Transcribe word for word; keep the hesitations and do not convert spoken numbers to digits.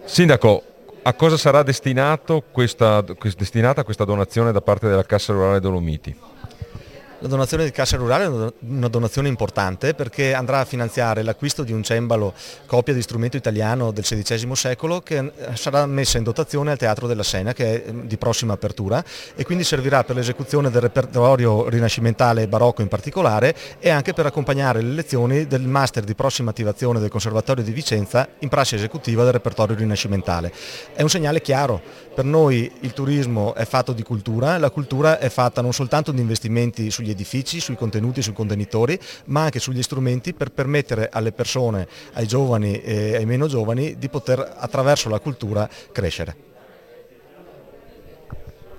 Sindaco, a cosa sarà destinato questa, quest- destinata questa donazione da parte della Cassa Rurale Dolomiti? La donazione di Cassa Rurale è una una donazione importante perché andrà a finanziare l'acquisto di un cembalo copia di strumento italiano del sedicesimo secolo che sarà messa in dotazione al Teatro della Sena, che è di prossima apertura, e quindi servirà per l'esecuzione del repertorio rinascimentale e barocco in particolare, e anche per accompagnare le lezioni del master di prossima attivazione del Conservatorio di Vicenza in prassi esecutiva del repertorio rinascimentale. È un segnale chiaro: per noi il turismo è fatto di cultura, la cultura è fatta non soltanto di investimenti sugli edifici, sui contenuti, sui contenitori, ma anche sugli strumenti per permettere alle persone, ai giovani e ai meno giovani, di poter attraverso la cultura crescere.